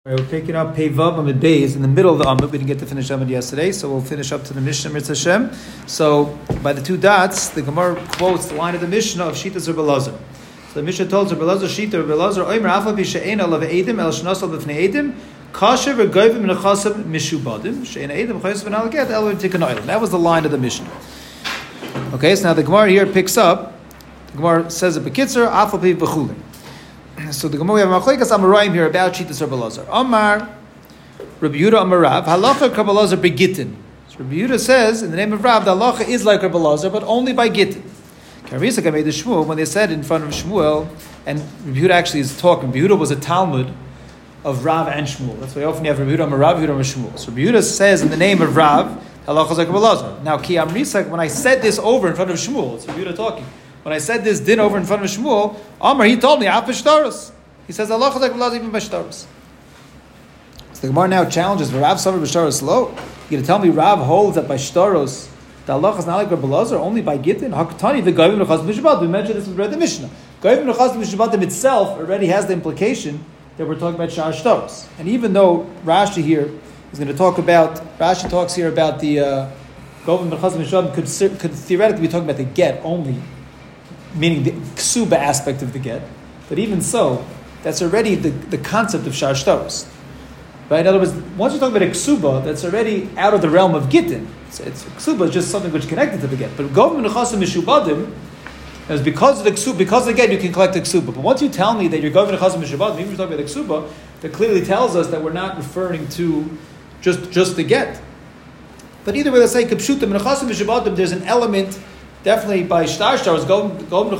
We're picking up Pei Vav Amud Beis in the middle of the Amud. We didn't get to finish Amud yesterday, so we'll finish up to the Mishnah Mitzvah Hashem. So by the two dots, the Gemara quotes the line of the Mishnah of Shitas Rebbe Elazar. So the Mishnah told Rebbe Elazar, Shita Rebbe Elazar, Oimer Afa B'She'ena Lav Eidim El Shnasal B'Fnei Eidim Kasher V'Goyvim Nechasam Mishubadim She'ena Eidim Chayos V'Nal Get El V'Tikkun Oil. That was the line of the Mishnah. Okay, so now the Gemara here picks up. The Gemara says a Bekitzer Afa Pi B'Chulin. So the Gemara we have Machlekes Amoraim here about Shitas Rebbe Elazar. Amar Rabbi Yehuda Amar Rav Halacha Rebbe Elazar beGittin. So Rabbi Yehuda says in the name of Rav, the halacha is like Rebbe Elazar, but only by Gittin. Karisaka made the Shmuel when they said in front of Shmuel, and Rabbi Yehuda actually is talking. Rabbi Yehuda was a Talmud of Rav and Shmuel. That's why often you have Rabbi Yehuda Amar Rav, Rabbi Yehuda Amar Shmuel. So Rabbi Yehuda says in the name of Rav, halacha is like Rebbe Elazar. Now Ki Amrisak, when I said this over in front of Shmuel, it's Rabbi Yehuda talking. When I said this din over in front of Shmuel, Amar, he told me, Afishtaros. He says, Allah is like Allah even by Shtaros. So the Gemara now challenges, Rav Savar B'Shtaros Lo. You're going to tell me Rav holds that by Shtaros, the Allah is not like Rebbe Elazar, only by Gittin? Hakatani, the Goyim Nechaz Mishabadim. We mentioned this, we read the Mishnah. Goyim Nechaz Mishabadim itself already has the implication that we're talking about Shar Shtaros. And even though Rashi here is going to talk about, Rashi talks here about the Goyim Nechaz Mishabadim could theoretically be talking about the get only, meaning the ksuba aspect of the get. But even so, that's already the concept of Shar Shtaros. Right? In other words, once you talk about a ksuba, that's already out of the realm of Gittin. It's ksuba is just something which is connected to the get. But Govim Nechasim Mishubadim, is because of the ksuba, because of the get, you can collect the ksuba. But once you tell me that you're Govim Nechasim Mishubadim, even if you're talking about the ksuba, that clearly tells us that we're not referring to just the get. But either way, let's say Kipshutim Nechasim Mishubadim, there's an element. Definitely by Shtar Golden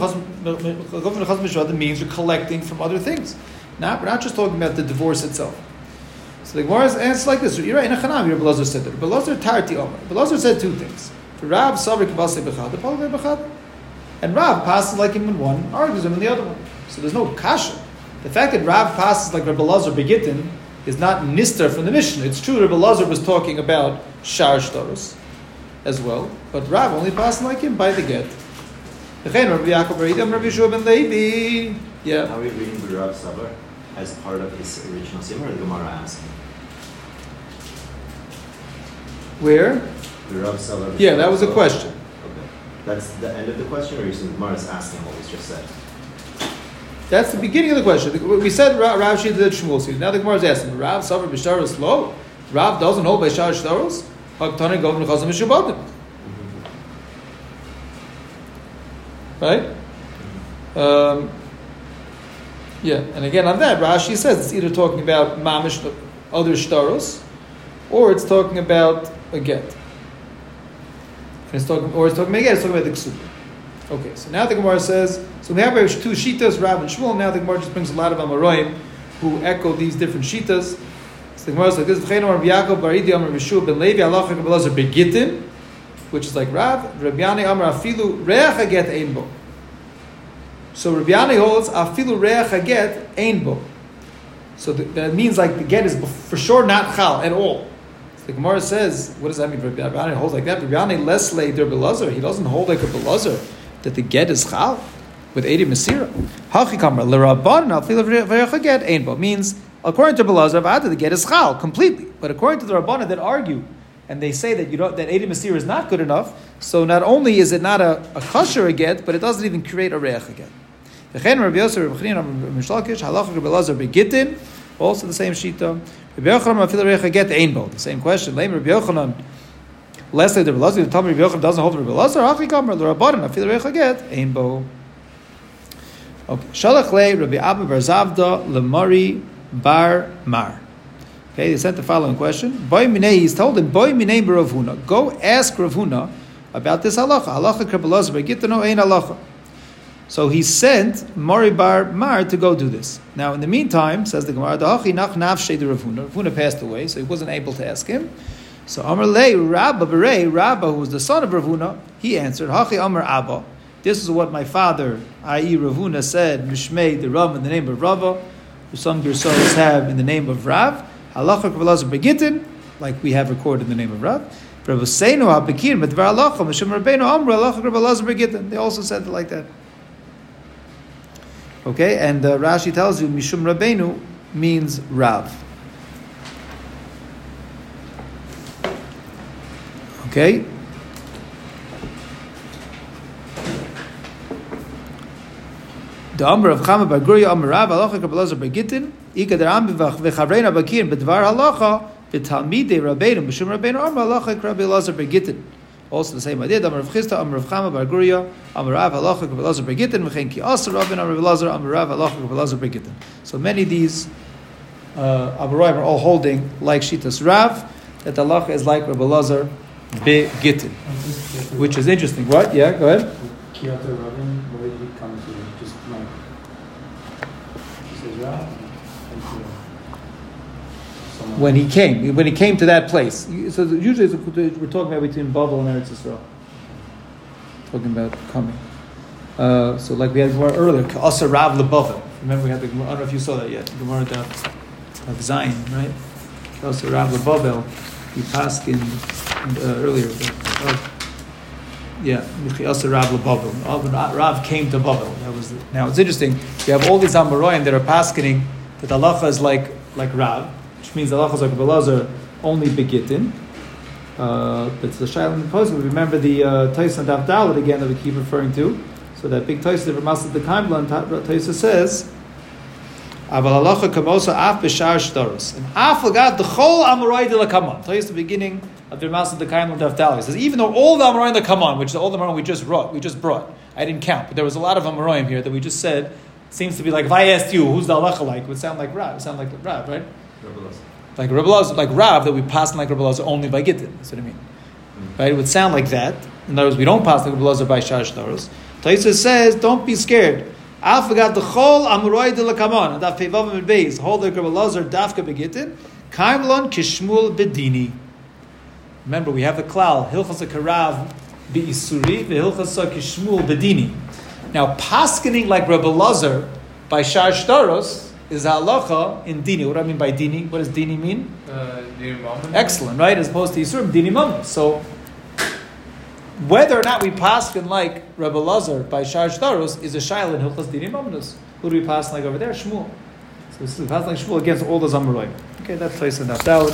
Nechaz means you're collecting from other things. We're not just talking about the divorce itself. So the Gemara answers like this. You're right, in a Chanam, Rebbe Elazar said that. Rebbe Elazar Tarti Omer. Rebbe Elazar said two things. For Rav, Savrik Vase Bechad, Palve Bechad. And Rav passes like him in one, argues him in the other one. So there's no kasha. The fact that Rav passes like Rebbe Elazar Begittin is not nistar from the Mishnah. It's true Rebbe Elazar was talking about Shar Shtaros as well, but Rav only passed like him by the get. Yeah. Are we reading the Rav Savar as part of his original simmer, or the Gemara asking? Where? The Rav Savar. Yeah, that was a question. Okay, that's the end of the question, or you said the Gemara is asking what was just said? That's the beginning of the question. We said Rav Shita did Shmuel. Now the Gemara is asking, Rav Savar b'Shtaros Lo? Rav doesn't hold by Shar Shtaros? Right? Yeah, and again on that, Rashi says it's either talking about mamish other shtaros, or it's talking about a get. And it's talking about the ksuba. Okay, so now the Gemara says, so we have two shitas, Rav and Shmuel. Now the Gemara just brings a lot of Amoraim who echo these different shitas. So the Gemara is like this: Rabbi Yaakov bar Idi Amar Yeshua ben Levi halacha Rebbe Elazar begittin, which is like Rav. Rabbi Yani Amar afilu reach haget ein bo. So Rabbi Yani holds afilu reach haget ein bo. So that means like the get is for sure not chal at all. So the Gemara says, what does that mean? Rabbi Yani holds like that. Rabbi Yani lesle Rebbe Elazar. He doesn't hold like Rebbe Elazar that the get is chal with Edi Masira. Hachi kamar l'Rabbanan afilu reach haget ein bo means. According to Rebbe Elazar, the get is chal completely. But according to the Rabbanan that argue, and they say that that Edi Masir is not good enough, so not only is it not a kosher a get, but it doesn't even create a reach a get. Also the same shita. The same question. Rabbi Yochanan, lastly, the Rebbe Elazar, the Talmud Rabbi Yochanan doesn't hold Rebbe Elazar. Hachi kamar l'Rabbanan afil reich a get ein bo. Okay. Shalach le Rabbi Abba bar Zavda lemari Bar Mar. Okay, they sent the following question. Boy Minei, he's told him, Boy Minei Rav Huna, go ask Rav Huna about this halacha. Halacha Rebbe Elazar begittin ein halacha. So he sent Mari Bar Mar to go do this. Now, in the meantime, says the Gemara, Da'achi nach nafshei de Rav Huna. Rav Huna passed away, so he wasn't able to ask him. So Amar Lei Rabba Berei, Rabba, who was the son of Rav Huna, he answered, Hachi Amar Abba. This is what my father, i.e. Rav Huna, said, Mishmei the Rav in the name of Rava. Some Gersos have in the name of Rav, halacha Rebbe Elazar begittin, like we have recorded in the name of Rav. They also said it like that. Okay, and Rashi tells you Mishum Rabbeinu means Rav. Okay. The Amr of Chama bar Gurya Amr Rav Halacha Kabbalazar bar Gittin Ika der Amr v'chavreina bakirin b'dvar halacha v'talmidei Rabbeinu b'shum Rabbeinu Amr Halacha Rabbi Elazar bar Gittin. Also the same idea. Amr of Chisda Amr of Chama bar Gurya Amr Rav Halacha Kabbalazar bar Gittin v'chein ki Asar Rabbeinu Amr Elazar Amr Rav Halacha Kabbalazar bar Gittin. So many of these Amoraim are all holding like Shitas Rav that the halacha is like Rabbi Elazar be Gittin, which is interesting. What? Yeah, go ahead. Kiyata Rabin, where did he come to? Just like he says Rav. When he came to that place. So usually we're talking about between Babel and Eretz Yisrael. Talking about coming. So like we had more earlier, Asa Rav LeBavel. Remember we had the Gemara, I don't know if you saw that yet. The Gemara of Zion, right? Asa Rav LeBavel. We passed in earlier. Asa Rav LeBavel. Rav came to Babel. Now it's interesting. You have all these Amoraim that are paskening that the halacha is like Rav, which means the halacha is like Elazar only begitin. That's the Shaila in the post. We remember the Taisa Daf Dalet again that we keep referring to. So that big Taisa of Ramasat the Kaimlan Taisa says, "Aval halacha kamosa af b'shar shtaros and af lagat the whole Amorai de la Kaman." Taisa the beginning of the Ramasat the Kaimlan Daf Dalet. He says even though all the Amorai that come on, which is all the Amorai we just brought, I didn't count, but there was a lot of Amoraim here that we just said seems to be like if I asked you who's the halacha like, it would sound like Rav. It would sound like Rav, right? Like Rabbi Elazar, like Rav, that we pass like Rabbi Elazar only by Gittin. That's what I mean. Right? It would sound like that. In other words, we don't pass like Rabbi Elazar by Shar Shtaros. Taisa says, don't be scared. I forgot the chol Amorai de la Kaman. Daf Pevav and Beis. Hold like Rabbi Elazar dafka begittin. Kaimlon kishmul bedini. Remember, we have the klal hilchas karav beisuri vehilchas kishmul bedini. Now, paskening like Rabbi Elazar by Shar Shtaros is halacha in dini. What do I mean by dini? What does dini mean? Excellent, right? As opposed to yisurim, dini mamon. So, whether or not we pasken like Rabbi Elazar by Shar Shtaros is a shaila in hilchas dini mamonos. Who do we pass like over there? Shmuel. So we pass like Shmuel against all those Amoraim. Okay, that's place in that Dalet.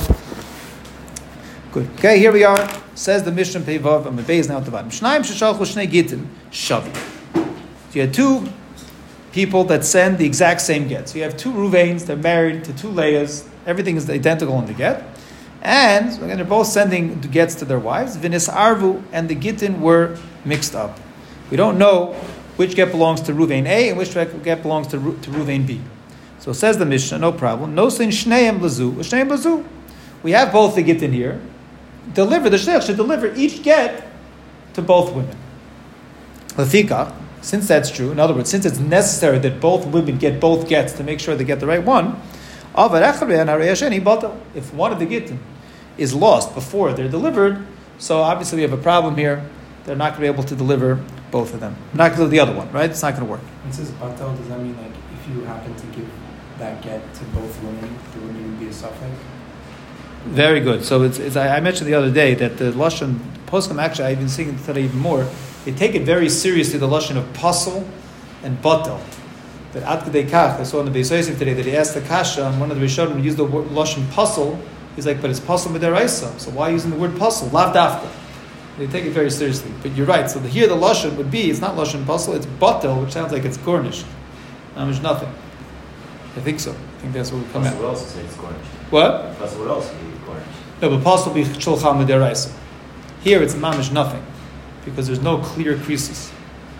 Good. Okay, here we are. Says the Mishnah Peivav and Mebei is now at the bottom. Shnaim sheshalchu shnei gittin shavi. So you had two people that send the exact same get. So you have two Ruvains, they're married to two Leahs, everything is identical in the get. And again, they're both sending the gets to their wives. Vinis Arvu and the Gittin were mixed up. We don't know which get belongs to Ruvain A and which get belongs to Ruvain B. So says the Mishnah, no problem. No sin shneim lazu, shneim lazu. We have both the Gittin here. The shneich should deliver each get to both women. Lafika. Since that's true, in other words, since it's necessary that both women get both gets to make sure they get the right one, if one of the gittin is lost before they're delivered, so obviously we have a problem here. They're not going to be able to deliver both of them. Not going to do the other one, right? It's not going to work. It says batal, does that mean like if you happen to give that get to both women, there wouldn't even be a suffix? Very good. So it's I mentioned the other day that the Lashon Poskim, actually I've been seeing it today even more, they take it very seriously, the Lashon of Pasal and Batal. That Ad Kedei Kach, I saw in the Beis Yosef today, that he asked the Kasha, and one of the Rishonim used the word Lashon Pasal, he's like, but it's Pasal Midaraisa, so why using the word Pasal? Lav Dafka. They take it very seriously. But you're right, so here the Lashon would be, it's not Lashon Pasal, it's Batal, which sounds like it's garnished. There's nothing. I think so. I think that's what would come out. What else say it's garnished? What? What else would be garnished? No, but Pasal be Shulchan Midaraisa. Here it's mamish nothing, because there's no clear creases.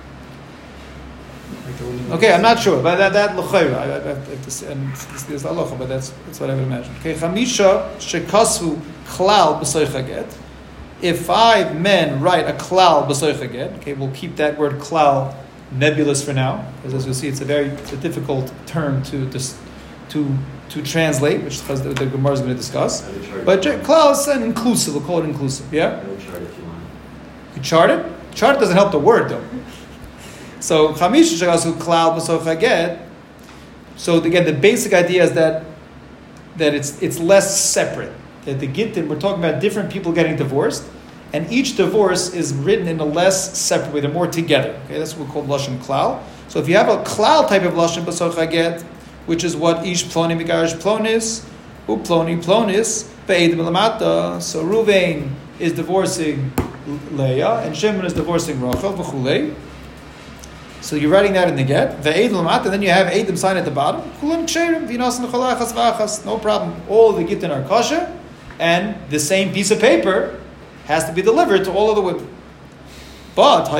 Okay, I'm not sure, but that l'chayra, and this is halacha, but that's what I would imagine. Okay, chamisha shekasvu klal b'soicha get. If 5 men write a klal b'soicha get, okay, we'll keep that word klal nebulous for now, because as you'll see, it's a difficult term to translate, which the Gemara is going to discuss. But klal is an inclusive. We'll call it inclusive. Yeah. I will chart if you want. You chart it. Chart doesn't help the word though. So chamisha shekasu klal b'soicha get. So again, the basic idea is that it's less separate. That the gittin, we're talking about different people getting divorced, and each divorce is written in a less separate way. They're more together. Okay, that's what we call lashon klal. So if you have a klal type of lashon b'soicha get, which is what ish ploni megarish plonis, u ploni plonis be'edim lamata. So Ruvain is divorcing Leah, and Shimon is divorcing Rachel, v'chulei. So you're writing that in the get. Ve'ed l'mat, and then you have Eidim sign at the bottom. Kulam ksherim, v'yinas n'cholei achas v'achas. No problem. All the gittin are kosher, and the same piece of paper has to be delivered to all of the women. But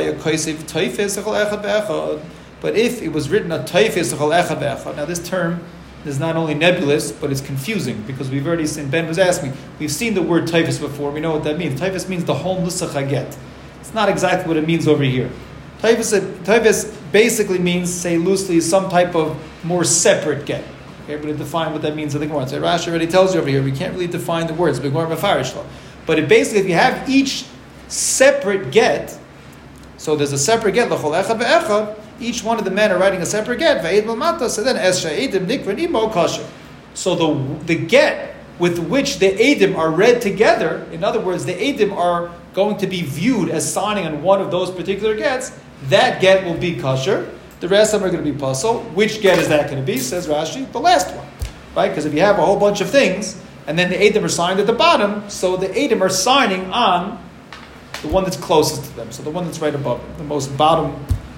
if it was written a taifes echol echad ve'echad, now this term is not only nebulous, but it's confusing, because we've already seen, Ben was asking me, we've seen the word taifes before, we know what that means. Taifes means the whole nusach haget. It's not exactly what it means over here. Taifes basically means, say loosely, some type of more separate get. Okay, but to define what that means in the Gemara. So Rashi already tells you over here, we can't really define the words, but it basically, if you have each separate get, so there's a separate get, l'chol echad ve'echad, each one of the men are writing a separate get, ve'ed l'mata, so then es she'edim nikra imo kosher. So the get with which the edim are read together, in other words, the edim are going to be viewed as signing on one of those particular gets, that get will be kosher. The rest of them are going to be puzzle. Which get is that going to be? Says Rashi, the last one. Right? Because if you have a whole bunch of things, and then the edim are signed at the bottom, so the edim are signing on the one that's closest to them, so the one that's right above them, the most bottom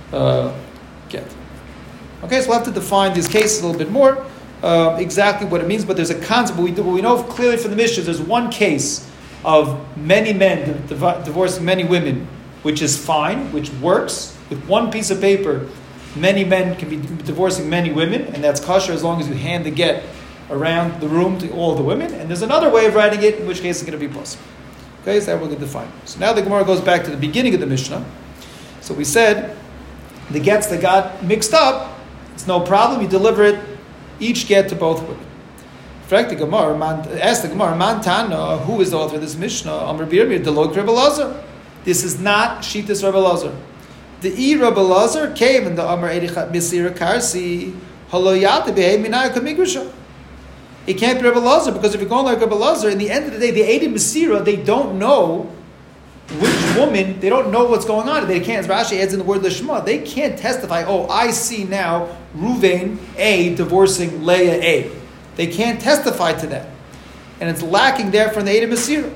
get. Okay, so we'll have to define these cases a little bit more, exactly what it means, but there's a concept, what we know clearly from the Mishnah, there's one case of many men divorcing many women, which is fine, which works. With one piece of paper, many men can be divorcing many women, and that's kosher as long as you hand the get around the room to all the women, and there's another way of writing it, in which case it's going to be possible. Okay, so that we're going to define. So now the Gemara goes back to the beginning of the Mishnah. So we said, the gets that got mixed up, it's no problem, you deliver it, each get to both women. In fact, the Gemara, ask the Gemara, Man Tana, who is the author of this Mishnah? Amr Birmir, Delok Rebbe Lazar. This is not Shitas Rebbe Lazar. The Rebbe Lazar came in the Amr Edichat Misira Karsi, Haloyate Behe Minaya Kamigrusha. It can't be Rebbe Lazar, because if you're going like Rebbe Lazar, in the end of the day, the Eidim Mesira, they don't know which woman, they don't know what's going on. They can't, as Rashi adds in the word Lishma, they can't testify, oh, I see now Ruvain A divorcing Leah A. They can't testify to that. And it's lacking there from the Eidim Mesira.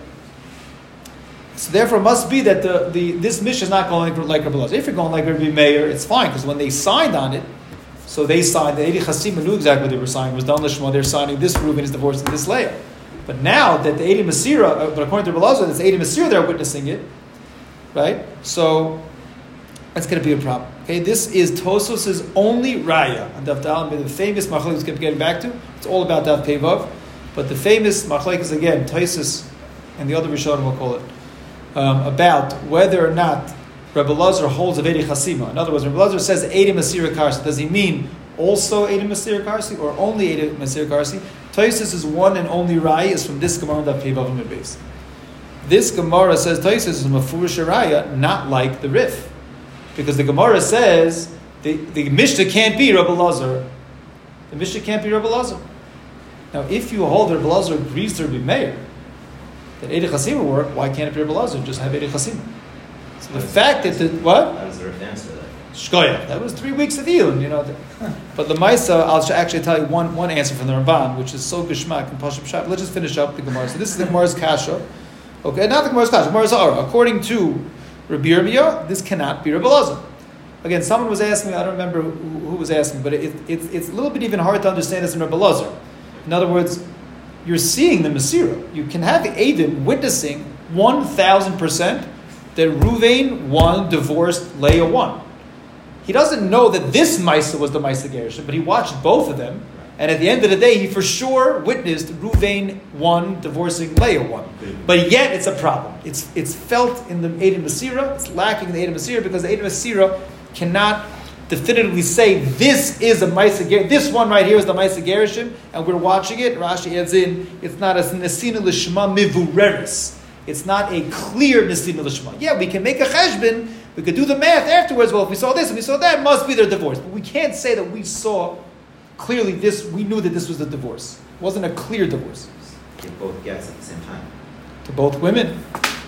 So therefore it must be that this Mishnah is not going like Rebbe Lazar. If you're going like Rebbe Meir, it's fine, because when they signed on it, so they signed, the Eidi Chasima knew exactly what they were signing. It was Don Lishma, they're signing this Reuben is divorcing this Leah. But now that the Eidi Masira, but according to Rebbe Lazar, it's Eidi Masira they're witnessing it, right? So that's going to be a problem. Okay, this is Tosos's only raya on Daf Dalet, the famous machlokes kept getting back to. It's all about Daf Pevav, but the famous machlokes again, Tosos and the other Rishonim will call it, about whether or not Rebbe Lazar holds of Eidi Chasima. In other words, Rebbe Lazar says Eidi Masira Karsi. Does he mean also Eidi Masira Karsi or only Eidi Masira Karsi? Tosos' one and only raya is from this Gemara Daf Pevav Amud Beis. This Gemara says Tosos is mafurish raya, not like the Rif, because the Gemara says the Mishnah can't be Rebbe Lazar. The Mishnah can't be Rebbe Lazar. Now, if you hold that Rebbe Lazar agrees to Rebbe Meir that Eidi Chasima will work, why can't it be Rebbe Lazar? Just have Eidi Chasima. So the fact that what? How does the Rif answer that? Shkoya. That was 3 weeks of Elul, you know. But the Maisa, I'll actually tell you one answer from the Ramban, which is so geshmak and Pashup Shab. Let's just finish up the Gemara. So this is the Gemara's Kasha. Okay, not the Gemara's Kasha, Gemara's Ara. According to Rabbi Yirmiyah, this cannot be Rebbe Lazar. Again, someone was asking me, I don't remember who was asking, but it's a little bit even hard to understand this in Rebbe Lazar. In other words, you're seeing the Masira. You can have Eidim witnessing 1,000% that Ruvain 1 divorced Leah 1. He doesn't know that this Maisa was the Maisa Gershon, but he watched both of them, and at the end of the day, he for sure witnessed Ruvain 1 divorcing Leah 1. But yet, it's a problem. It's felt in the Eidim Masira, it's lacking in the Eidim Masira, because the Eidim Masira cannot definitively say, this is a Maisa Gershon, this one right here is the Maisa Gershon, and we're watching it. Rashi adds in, it's not a Nesina Lishma Mivureris. It's not a clear Nesina Lishma. Yeah, we can make a cheshbon, we could do the math afterwards. Well, if we saw this and we saw that, it must be their divorce. But we can't say that we saw clearly this, we knew that this was the divorce. It wasn't a clear divorce. Give both gets at the same time. To both women.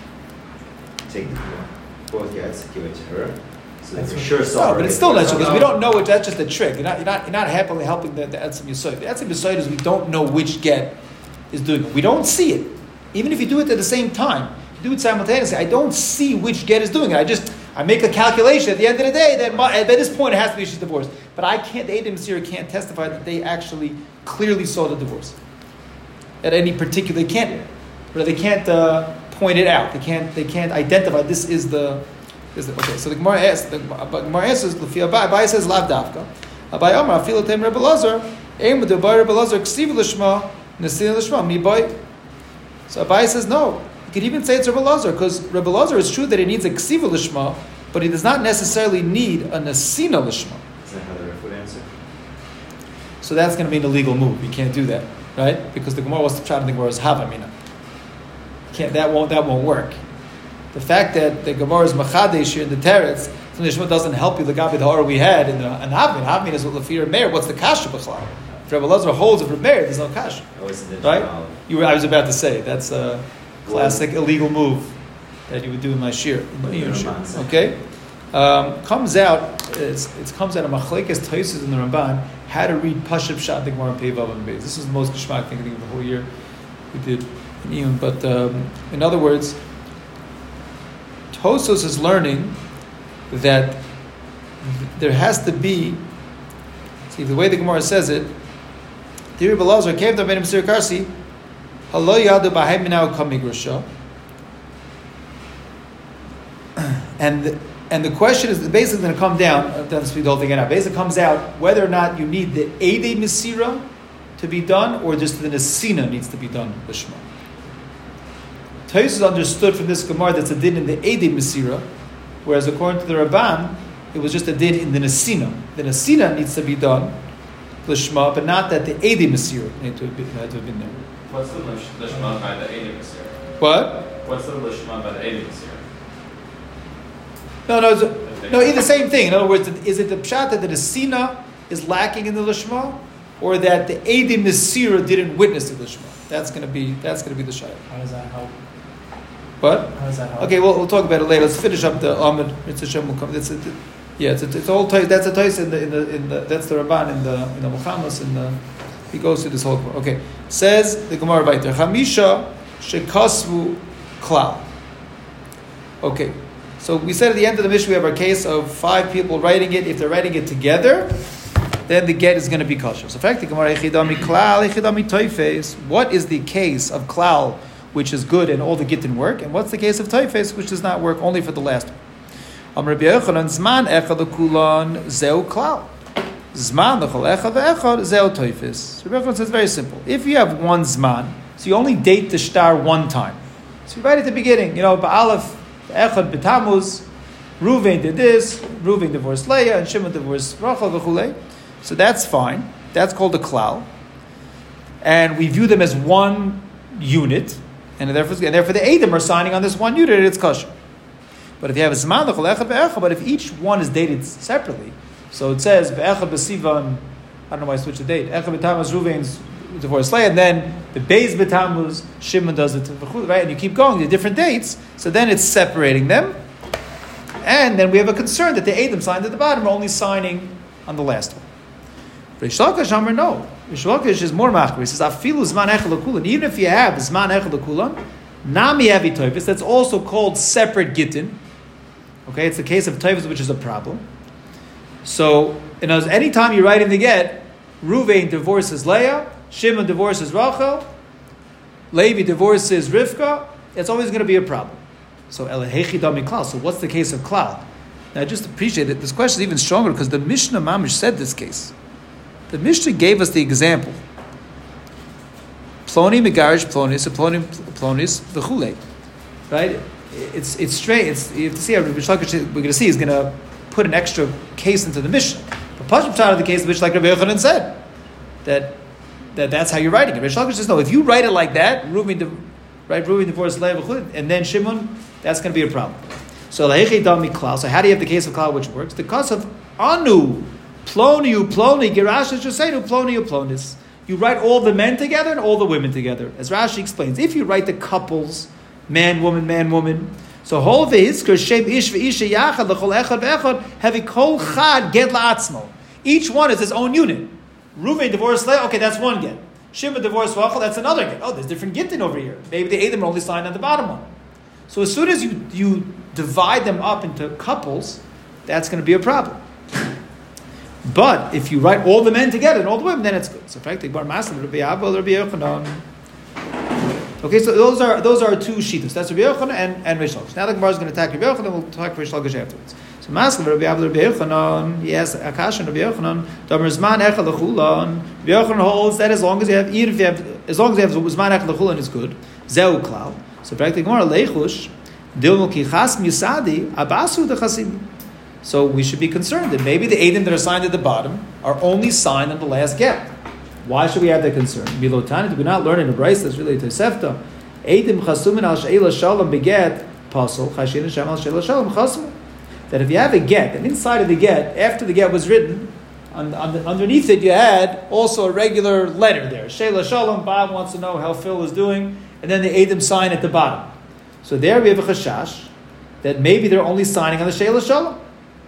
Take both gets, give it to her. So that for sure saw. No, but it's still not true, because we don't know it. That's just a trick. You're not happily helping the Etzem Yesod. The Etzem Yesod is we don't know which get is doing it. We don't see it. Even if you do it at the same time, do it simultaneously. I don't see which get is doing it. I make a calculation at the end of the day that at this point it has to be she's divorced. But I can't. The Eidim Masira can't testify that they actually clearly saw the divorce at any particular. They can't point it out. They can't identify this is the. Okay, so the Gemara asks. Gemara asks. Abai says lav dafka. Abai Amar afilu tem Rebbe Lazar. Aim with the Abai Rebbe Lazar ksiv l'shma nesin l'shma mi boy. So Abai says no. You could even say it's Rebbe Lazar, because Rebbe Lazar is true that he needs a ksiva l'shma, but he does not necessarily need a nesina l'shma. Is that how the Ref would answer? So that's going to be an illegal move. You can't do that, right? Because the Gemara was to try to think where it's havamina. That won't work. The fact that the Gemara is machadesh here in the teretz, so the Shema doesn't help you. The gabi the horror we had in the Havmin. Havmin is what lefir meir. What's the kasha b'chlal? If Rebbe Lazar holds it for meir, there's no kasha. Right? I was about to say that's a classic illegal move that you would do in my shir. Okay, comes out. It comes out of machlekes Tosfos in the Ramban how to read Pashup Pshat the Gemara Pei Vav and Beis. This is the most geschmack thing I think of the whole year we did in Iyun. But in other words, Tosfos is learning that there has to be. See the way the Gemara says it. Diri Belazar came to Benim Sir Karsi. Halo yadu b'hay minau kamigrusha. And the question is basically going to come down. Let's speed the whole thing out. Basically, comes out whether or not you need the Eidei Mesira to be done, or just the Nesina needs to be done. Lishma. Tosfos understood from this Gemara that's a din in the Eidei Mesira, whereas according to the Rabban, it was just a din in the Nesina. The Nesina needs to be done, Lishma, but not that the Eidei Mesira had to have been there. What's the Lishma by the Eidei Mesira? What? What's the Lishma by the Eidei Mesira? No, either same thing. In other words, is it the pshat that the Nesina is lacking in the Lishma, or that the Eidei Mesira didn't witness the Lishma? That's going to be the shayla. How does that help? What? How does that help? Okay, we'll talk about it later. Let's finish up the Amud. It's all that's a Tais in the that's the Rabban in the Muhammas he goes through this whole. Okay, says the Gemara Vayter Chamisha shekasvu klal. Okay, so we said at the end of the Mishnah we have our case of 5 people writing it. If they're writing it together, then the get is going to be kosher. So, in fact, the Gemara echidami klal echidami toifes. What is the case of klal, which is good and all the gittin work, and what's the case of toifes, which does not work, only for the last one? Rabbi Yochanan zman echad lekulon zeu klal. Zman lechol echad ve'echad zeu toifes. Rabbi Yochanan says very simple. If you have one zman, so you only date the shtar one time. So you write at the beginning, ba'alef echad b'tamuz, Ruvain did this, Ruvain divorced Leah, and Shimon divorced Rachel v'chulei. So that's fine. That's called a klal. And we view them as one unit, and therefore the Eidim are signing on this one unit, it's kosher. But if you have a zman l'chol echad ve'echad, but if each one is dated separately, so it says ve'echad b'sivan, I don't know why I switched the date. Echad b'tamuz Ruvain's divorced Leah, and then the Beis b'tamuz Shimon does it, right? And you keep going to different dates. So then it's separating them, and then we have a concern that the Eidim signed at the bottom are only signing on the last one. Rish Lakish Amar no. Rish Lakish is more machmir. He says afilu zman echad lekulan. Even if you have zman echad lekulan, nami avi toifus. That's also called separate gittin. Okay, it's the case of toifus, which is a problem. So, any time you're writing the get, Ruvain divorces Leah, Shimon divorces Rachel, Levi divorces Rivka. It's always going to be a problem. So Elehechi dami klal. So what's the case of klal? Now I just appreciate that this question is even stronger because the Mishnah Mamish said this case. The Mishnah gave us the example. Ploni megarish plonis, plonis v'chulei. Right? It's strange. You have to see how Rish Lakish we're going to see is going to put an extra case into the Mishnah. But Pashut Pshat of the case, which like Rabbi Yochanan said, that's how you're writing it. Rish Lakish says no. If you write it like that, Ruvain divorced Leah v'chulei, and then Shimon, that's going to be a problem. So Elehechi dami klal. So how do you have the case of klal which works? The case of anu. Ploni, Gerash Shosenu, Ploni, Plonis. You write all the men together and all the women together. As Rashi explains, if you write the couples, man, woman, so whole vehisker, Shem Ish Ve'isha Yachad, L'chol Echad Ve'echad, Hevi Kol Chad Get La'atzmo. Each one is his own unit. Ruvain divorced Leah, okay, that's one get. Shimon divorced Rachel, that's another get. Oh, there's different gittin over here. Maybe the Eidim are only signed on the bottom one. So as soon as you divide them up into couples, that's going to be a problem. But if you write all the men together and all the women, then it's good. So practically, Bar Maslim, Rabbi Abba, Rabbi Yochanan. Okay, so those are two shittas. That's Rabbi Yochanan and Rish Lakish. Now the Gemara is going to attack Rabbi Yochanan. We'll talk Rish Lakish afterwards. So Maslim, Rabbi Abba, Rabbi Yochanan. Yes, Akash and Rabbi Yochanan. Damer Zman Echad Lechulan. Rabbi Yochanan holds that as long as you have Zman Echad Lechulan is good. Zeu Klal. So practically, Gemara Leichush. Dilmul Kichas Misadi Abasu Dechasim. So we should be concerned that maybe the Eidim that are signed at the bottom are only signed on the last get. Why should we have that concern? Milotani, do we not learn in the Brayso that's related to Sefta? Eidim chasumin al she'ela shalom beget pasol chashin Hashem al she'ela shalom chasum. That if you have a get, and inside of the get, after the get was written, underneath it you had also a regular letter there. She'ela shalom. Bob wants to know how Phil is doing, and then the Eidim sign at the bottom. So there we have a chashash that maybe they're only signing on the she'ela shalom.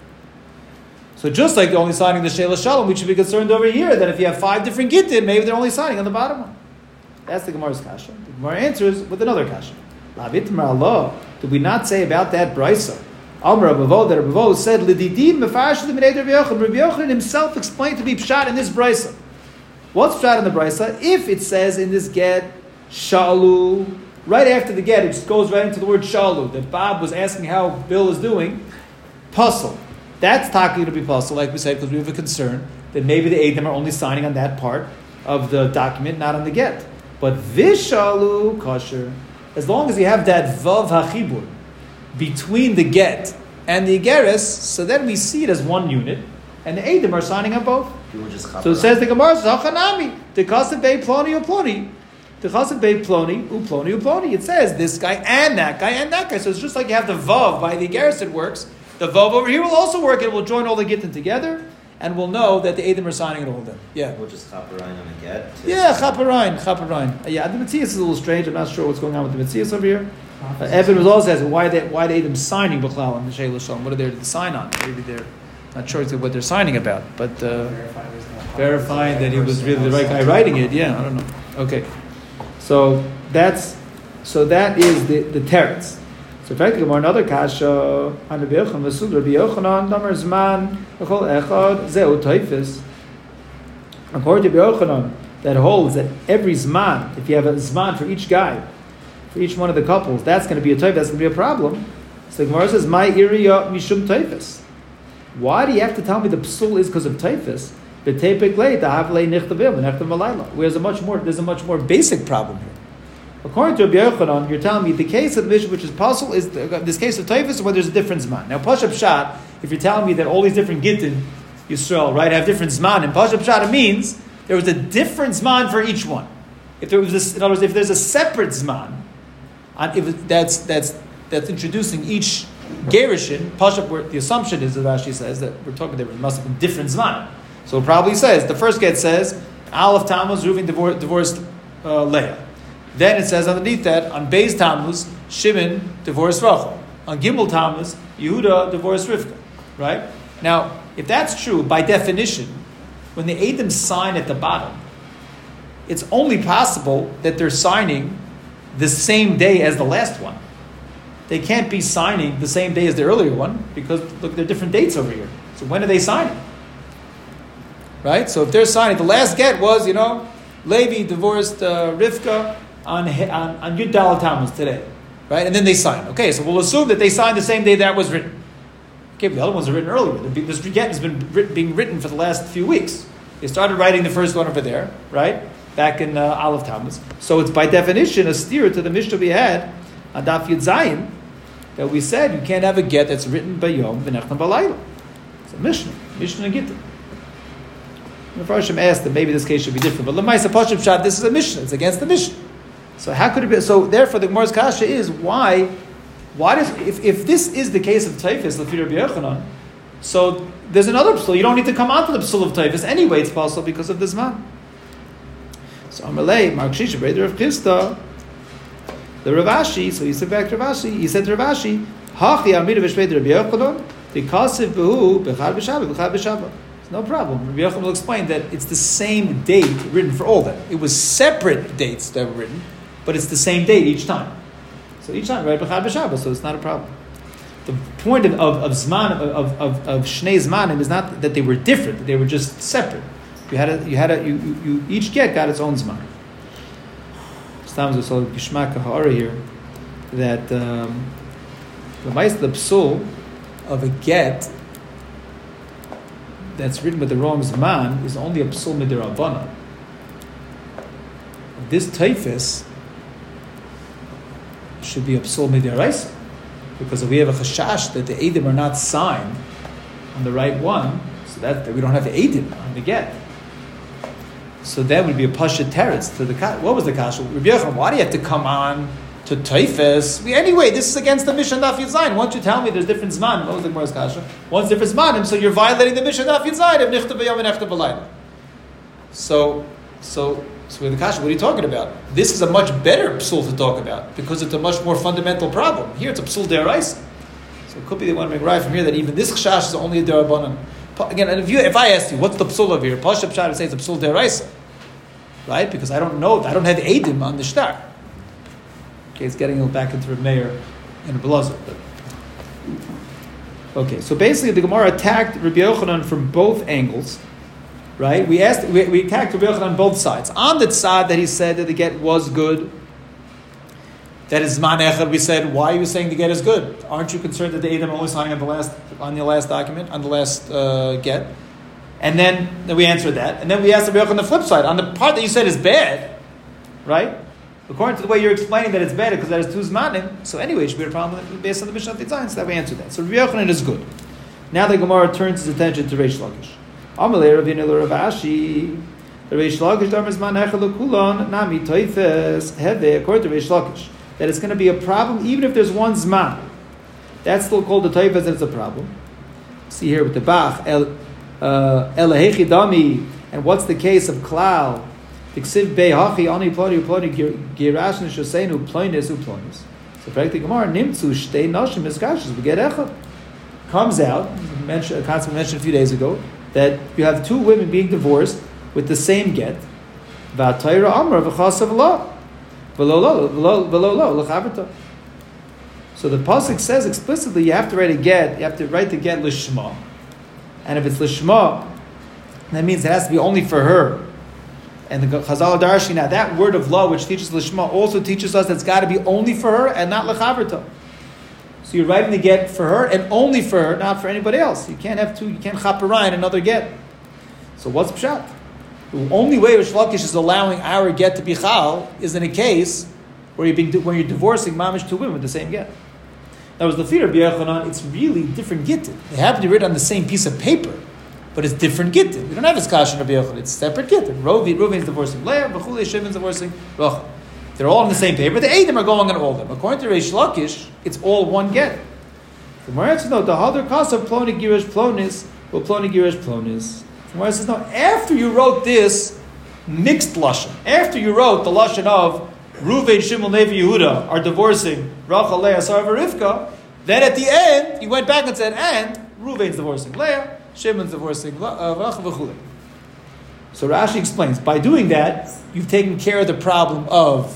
So just like they're only signing the Sheila Shalom, we should be concerned over here that if you have 5 different Gittin, maybe they're only signing on the bottom one. That's the Gemara's kasha. The Gemara answers with another kasha. Did we not say about that Brayso? Amr Abavo, that Abavo said, L'didim mefarish l'minei Rabbi Yochanan. Rabbi Yochanan himself explained to be pshat in this Brayso. What's pshat in the Brayso? If it says in this get, Shalu, right after the get, it just goes right into the word Shalu, that Bob was asking how Bill is doing, puzzle. That's talking to be possible, like we said, because we have a concern that maybe the Eidim are only signing on that part of the document, not on the get. But Vishalu kosher, as long as you have that Vav HaChibur between the get and the Igeres, so then we see it as one unit, and the Eidim are signing on both. So it says the Gemara, Zachanami, the Chassid Bei Ploni Uploni. The Chassid Bei Ploni Uploni Uploni. It says this guy and that guy and that guy. So it's just like you have the Vav by the Igeres, it works. The Vav over here will also work. It will join all the Gittin together, and we'll know that the Eidim are signing it all then. Yeah. We'll just Chaparine on the get. Yeah, Chaparine. Yeah, the Matthias is a little strange. I'm not sure what's going on with the Matthias over here. Evan was also asking why the Eidim signing B'chlal on the Sheila Shalom. What are they to sign on? Maybe they're not sure what they're signing about, but verifying that he was really the right guy writing it. Yeah, I don't know. Okay, so that is the teretz. So, practically, more another kasha on Rabbi Yochanan, Vasud Rabbi Yochanan, Damer Zman, Echol Echad, Zeu Toifis. According to Rabbi Yochanan, that holds that every Zman, if you have a Zman for each guy, for each one of the couples, that's going to be a Toifis, that's going to be a problem. So the Gemara says, My Iriya Mishum Toifis. Why do you have to tell me the psul is because of Toifis? Whereas there's a much more basic problem here. According to Rabbi Yochanan, you're telling me the case of the Mishnah which is possible is this case of Taifus where there's a different Zman. Now, Pashup Pshat, if you're telling me that all these different Gittin, Yisrael, right, have different Zman, and Pashup Pshat, it means there was a different Zman for each one. If there was in other words, if there's a separate Zman, that's introducing each Gerishin, Pashup, where the assumption is that Rashi says that we're talking there must have been different Zman. So it probably says, the first get says, Aleph Tammuz, Reuven divorced Leah. Then it says underneath that, on Beis Tammuz, Shimon divorced Rachel. On Gimel Tammuz, Yehuda divorced Rivka. Right? Now, if that's true, by definition, when the Eidim sign at the bottom, it's only possible that they're signing the same day as the last one. They can't be signing the same day as the earlier one, because look, there are different dates over here. So when are they signing? Right? So if they're signing, the last get was, Levi divorced Rivka on Yud Daled Tammuz today, right? And then they sign. Okay, so we'll assume that they signed the same day that was written. Okay, but the other ones are written earlier. This get has been being written for the last few weeks. They started writing the first one over there, right? Back in Aleph Tammuz. So it's by definition a steer to the Mishnah we had on Daf Yud Zayin that we said you can't have a get that's written by Yom V'nechtam B'Layla. It's a Mishnah and Gittin. The Farshim asked that maybe this case should be different, but L'maisa Pashup Pshat, this is a Mishnah. It's against the Mishnah. So how could it be? So therefore, the Gemara's kasha is why does if this is the case of Taifis, L'fi Rabbi Yochanan, so there's another psul. You don't need to come onto the psul of Taifis anyway. It's possible because of this man. So Amalei Mark Shisha Breder of Chisda, the Ravashi. So he said back to Ravashi. He said to Ravashi, Hachi Amida V'Shvei Rabbi Yochanan, T'Kasiv Behu B'Chad B'Shabbat. No problem. Rabbi Yochanan will explain that it's the same date written for all of them. It was separate dates that were written, but it's the same date each time. So So each time, right, b'chad b'Shabbos, so it's not a problem. The point of zman of shnei zmanim is not that they were different; they were just separate. You each get got its own zman. Sometimes so gishmak ha'ara here that the psul of a get that's written with the wrong zman is only a psul midirabana. This typhus should be a psul midiraisa, because if we have a chashash that the eidim are not signed on the right one, so that we don't have the eidim on the get. So that would be a pasha teretz to the what was the kasha? Rabbi Yochanan, why do you have to come on to typhus? Anyway, this is against the Mishnah Daf Yud Zayin. Why don't you tell me there's different zman? What was the Gemara's kasha? One's different zmanim, so you're violating the Mishnah Daf Yud Zayin of nichtav b'yom and nichtav b'layla. So with the kasha, what are you talking about? This is a much better psul to talk about because it's a much more fundamental problem. Here it's a psul deraisa. So it could be they want to make right from here that even this chash is only a derabanan. Again, and if I asked you, what's the psul of here? Pasha Pshat would say it's a psul deraisa. Right? Because I don't know, I don't have eidim on the shtar. Okay, it's getting back into Reb Meir and Reb Elazar. Okay, so basically the Gemara attacked Rabbi Yochanan from both angles. Right? We attacked Rabbi Yochanan on both sides. On the side that he said that the get was good, that is zman echad, we said, why are you saying the get is good? Aren't you concerned that the eidim are only signing on the last document, on the last get? And then we answered that. And then we asked Rabbi Yochanan on the flip side, on the part that you said is bad, right? According to the way you're explaining that it's bad because that is two zmanim, so anyway, it should be a problem based on the Mishnah of the Tzayin, so that we answered that. So Rabbi Yochanan is good. Now the Gemara turns its attention to Reish Lakish. Amalei Ravina Rav Ashi, the Reish Lakish Damar Zman Echad Kulon Nami Toifes Heve, according to Reish Lakish, that it's going to be a problem even if there's one zman. That's still called the Toifes, and it's a problem. See here with the Bach, Elahechi Dami, and what's the case of Klal? Tiksiv Behachi Ani Ploni Ploni Girash Nishosenu Plonis Uplonis. So practically Gemara Nimtzu Shtei Nashim Miskashis we get Echad. Comes out, a concept mentioned a few days ago, that you have two women being divorced with the same get. V'atayra Amar v'chasav la v'lo l'chaverta. So the pasuk says explicitly you have to write a get. You have to write the get lishma, and if it's lishma, that means it has to be only for her. And the Chazal Darshi, now that word of law which teaches lishma also teaches us that it's got to be only for her and not l'chaverta. So you're writing the get for her and only for her, not for anybody else. You can't have two. You can't chaperayim another get. So what's pshat? The only way Reish Lakish is allowing our get to be chal is in a case where when you're divorcing mamish two women with the same get. That was the fear of Rabbi Yochanan. It's really different gittin. They happen to be written on the same piece of paper, but it's different gittin. We don't have this kash in Rabbi Yochanan. It's separate gittin. Reuven's divorcing Leah, Bechulei Shimon's divorcing Rachel. They're all on the same paper. The eidim are going on all of them. According to Reish Lakish, it's all one get. The Gemara says no. The hadar kasav ploni girish plonis or ploni girish plonis. The Gemara says no. After you wrote this mixed lashon, after you wrote the lashon of Reuven, Shimon, Levi, Yehuda are divorcing Rachel, Leah, Sarah, Rivka, then at the end you went back and said, and Reuven's divorcing Leah, Shimon's divorcing Rachel, v'chulei. So Rashi explains by doing that you've taken care of the problem of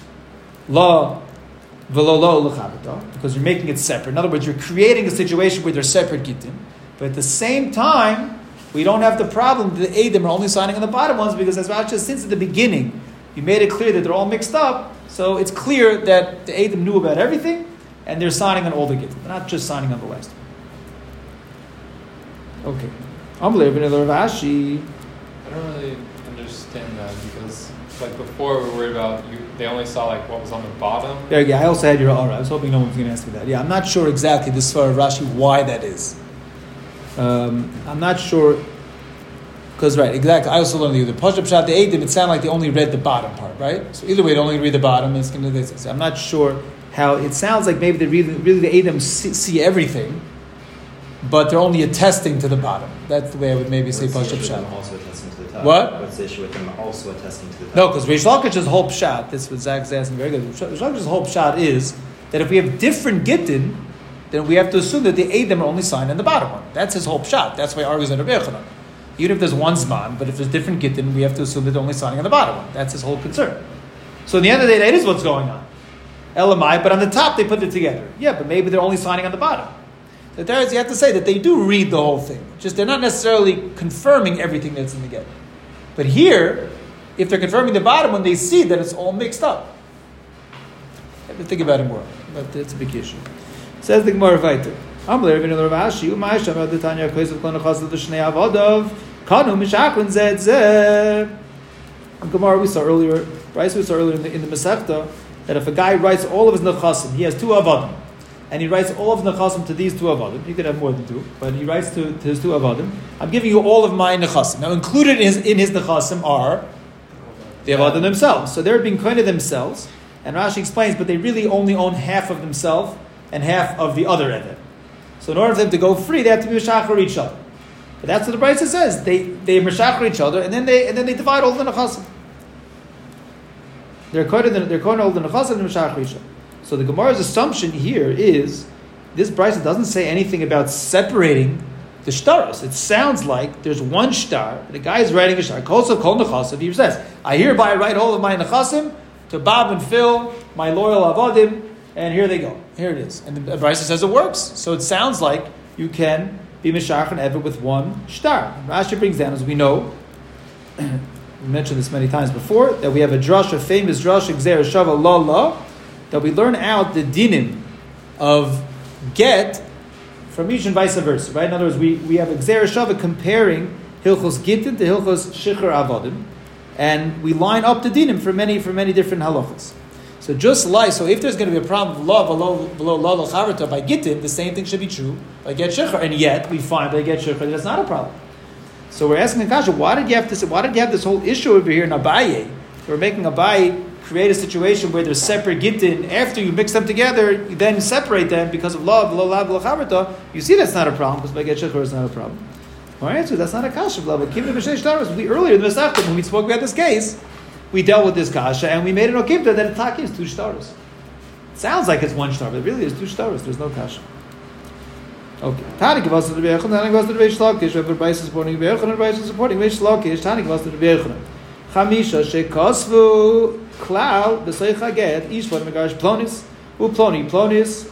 La v'lo l'chavita, because you're making it separate. In other words, you're creating a situation where they're separate gittin, but at the same time, we don't have the problem that the Eidim are only signing on the bottom ones, because as Rashi says, since the beginning, you made it clear that they're all mixed up, so it's clear that the Eidim knew about everything, and they're signing on all the gittin. They're not just signing on the last one. Okay. Rashi. I don't really understand that, because like before we were worried about they only saw like what was on the bottom. Yeah, I also had your aura. I was hoping no one was going to ask me that. Yeah, I'm not sure exactly this far of Rashi why that is. I'm not sure because right, exactly. I also learned the Pashup Pshat the Eidim. It sounded like they only read the bottom part, right? So either way, they only read the bottom. It's going to this. I'm not sure how it sounds like. Maybe they really the Eidim see everything, but they're only attesting to the bottom. That's the way I would maybe say Pashup Pshat. What? What's the issue with them also attesting to the top? No, because Reish Lakish's whole pshat, this is what Zach's asking very good. Reish Lakish's whole pshat is that if we have different gittin, then we have to assume that the Eidim are only signed on the bottom one. That's his whole pshat. That's why he argues in Rabbi Yochanan. Even if there's one zman, but if there's different gittin, we have to assume that they're only signing on the bottom one. That's his whole concern. So in the end of the day, that is what's going on. Elamai, but on the top they put it together. Yeah, but maybe they're only signing on the bottom. So there is, you have to say that they do read the whole thing. Just they're not necessarily confirming everything that's in the get. But here, if they're confirming the bottom, when they see that it's all mixed up. Have to think about it more. But it's a big issue. Says the Gemara weiter. Gemara we saw earlier, Bryce we saw earlier in the Masechta, that if a guy writes all of his nechasim, he has 2 avadim, and he writes all of nechasim to these 2 avadim. He could have more than 2, but he writes to his 2 avadim. I'm giving you all of my nechasim. Now included in his nechasim are the avadim themselves. So they're being koined themselves, and Rashi explains, but they really only own half of themselves and half of the other eved. So in order for them to go free, they have to be mishachar each other. But that's what the Brisa says. They mishachar each other, and then they divide all the nechasim. They're koined all the nechasim and mishachar each other. So the Gemara's assumption here is this Brisa doesn't say anything about separating the shtaros. It sounds like there's one shtar. The guy is writing a shtar. Kol nechasim. He says, "I hereby write all of my nechasim to Bob and Phil, my loyal avodim." And here they go. Here it is. And the Brisa says it works. So it sounds like you can be Meshach and Eved with one shtar. Rashi brings down, as we know, we mentioned this many times before, that we have a drush, a famous drush, Gzer Shava La La, that we learn out the dinim of get from each and vice versa. Right? In other words, we have a Gzer Shava comparing Hilchos Gittin to Hilchos Shichar Avodim, and we line up the dinim for many different halachas. So just like, so if there's going to be a problem with law below law l'charata by gittin, the same thing should be true by get shechar, and yet we find by get shechar that it's not a problem. So we're asking the kasha, why did you have this whole issue over here in Abaye? We're making Abaye create a situation where there's separate gittin. After you mix them together, you then separate them because of law below law l'charata. You see that's not a problem because by get shechar is not a problem. Our answer, that's not a kasha. We earlier in the Masechta when we spoke about this case, we dealt with this kasha and we made an okimta that Taki is 2 shtaros. It sounds like it's 1 shtar, but really it's 2 shtaros. There's no kasha. Okay. Tani givas to the Beichon, Tani givas to the Beish Lakish, Rabbi Bais is supporting Beichon, and Bais is supporting Beish Lakish, Tani givas to the Beichon. Chamisha shekosvu klal b'soich get ish von megarish plonis, uploni plonis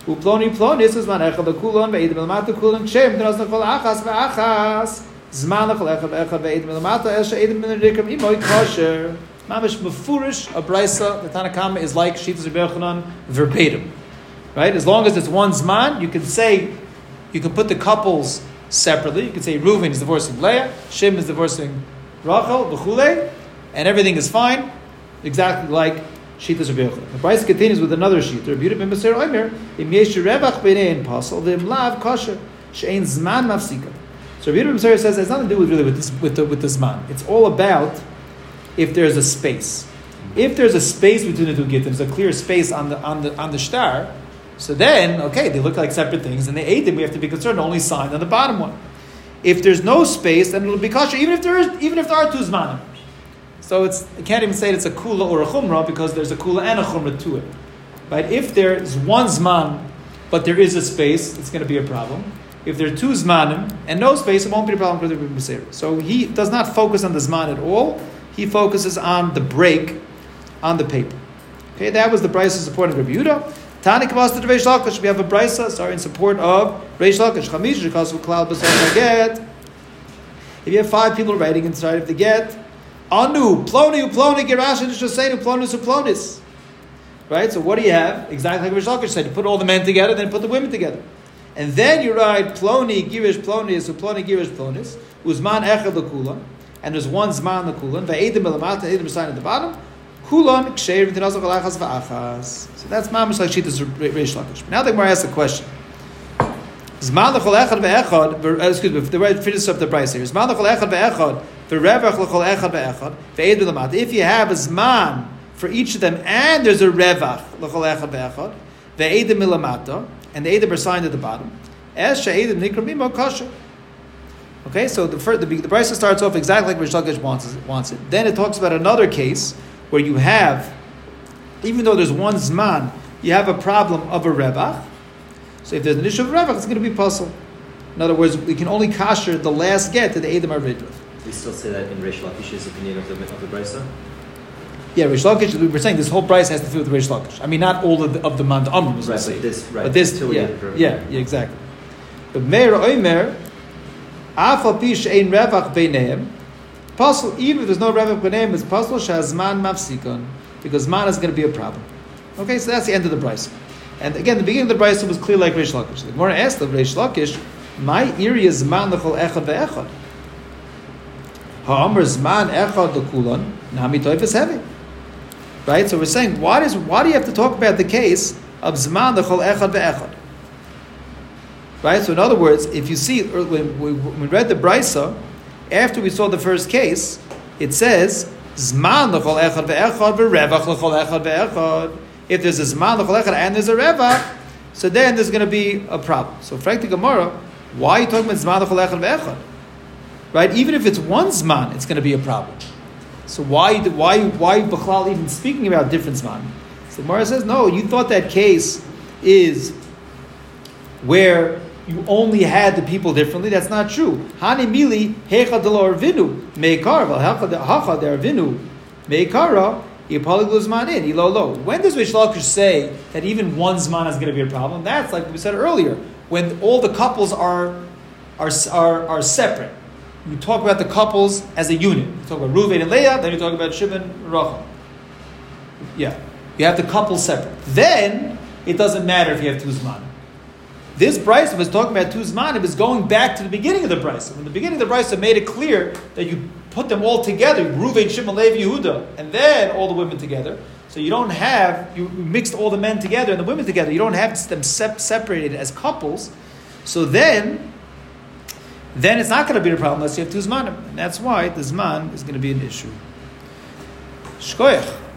is man echad kulon ve'edim elamata kulon kshem d'nos nechol achas ve'achas zman nechol echad ve'edim elamata el she'edim benedikam imoy kosher. Mamish mefurish a brisa. The Tanakama is like Shitas Rabbi Yochanan verbatim, right? As long as it's one zman, you can put the couples separately. You can say Reuven is divorcing Leah, Shim is divorcing Rachel, b'chulei, and everything is fine, exactly like Shitas Rabbi Yochanan. The brisa continues with another sheet. Rabbi Yehuda ben Beser Omer, im yesh revach b'nei pasal, v'im lav kosher, she'ein zman mafsika. So Rabbi Yehuda ben Beser says it has nothing to do with the zman. It's all about if there's a space. If there's a space between the 2 gittim, there's a clear space on the shtar. So then, okay, they look like separate things, and the eidim we have to be concerned only signed on the bottom one. If there's no space, then it'll be kosher, even if there are 2 zmanim. So I can't even say it's a kula or a chumrah because there's a kula and a chumrah to it. But if there's 1 zman, but there is a space, it's going to be a problem. If there are 2 zmanim and no space, it won't be a problem for the Rebbe Beser. So he does not focus on the zman at all. He focuses on the break on the paper. Okay, that was the brisa supporting Rabbi Yehuda. Tani kavas to the Reish Lakish. We have a brisa in support of Reish Lakish. Chamish because of cloud beside get. If you have 5 people writing inside of the get, anu ploni girashin shasenu plonus uplonis. Right. So what do you have? Exactly like Reish Lakish said. You put all the men together, then put the women together, and then you write ploni girish plonis uploni girish plonis uzman echad lekula. And there's 1 zman l'kulan, ve'edim elamata, edim sign at the bottom, kulan ksheir v'tinazok alachas v'achas. So that's mamish like Shitas Reish Lakish. Now the Gemara asks a question. Zman l'chol echad ve'echad, excuse me, the way to finish up the price here. Zman l'chol echad ve'echad, ve'revach l'chol echad ve'echad, ve'edim elamata. If you have a zman for each of them, and there's a revach l'chol echad ve'echad, ve'edim elamata, and the edim are signed at the bottom, es she'edim nikra mimo kosher. Okay, so the brisa starts off exactly like Reish Lakish wants it. Then it talks about another case where you have, even though there's 1 zman, you have a problem of a revach. So if there's an issue of revach, it's going to be puzzle. In other words, we can only kasher the last get to the Edom Arvidrith. We still say that in Reish Lakish's opinion of the brisa? Yeah, Reish Lakish. We were saying this whole price has to do with Reish Lakish. I mean, not all of the man Amrim. Right, but this, But yeah, exactly. But Meir Omer, Afal Pish Ein Revach Beineim. Possible, even if there's no Revach Beineim, it's possible Shazman Mafsikon, because man is going to be a problem. Okay, so that's the end of the price. And again, the beginning of the price was clear like Reish Lakish. The Gemara asked of Reish Lakish, my area is man lechol echad ve'echad. Ha'amr zman echad lekulan nami toif is heavy. Right. So we're saying, why do you have to talk about the case of zman lechol echad ve'echad? Right. So in other words, if you see when we read the brisa after we saw the first case, it says zman lechol echad ve'echad ve'revach lechol echad ve'echad. If there's a zman lechol echad and there's a revach, so then there's going to be a problem. So frankly, Gemara, why are you talking about zman lechol echad ve'echad? Right? Even if it's one zman, it's going to be a problem. So why Bechlal even speaking about different zman? So Gemara says, no, you thought that case is where you only had the people differently. That's not true. Hani mili hecha delor vinu meikar hacha der vinu meikara yipaliglu zman in ilolo. When does Reish Lakish say that even one zman is going to be a problem? That's like we said earlier, when all the couples are separate. You talk about the couples as a unit. You talk about Reuven and Leah, then you talk about Shimon and Rachel. Yeah, you have the couples separate. Then it doesn't matter if you have two zman. This brisa was talking about two zman. It was going back to the beginning of the brisa. When the beginning of the brisa made it clear that you put them all together, Reuven, Shimon, Levi, Yehuda, and then all the women together. So you don't have, you mixed all the men together and the women together. You don't have them separated as couples. So then it's not going to be a problem unless you have two zmanim. And that's why the zman is going to be an issue. Shkoyach.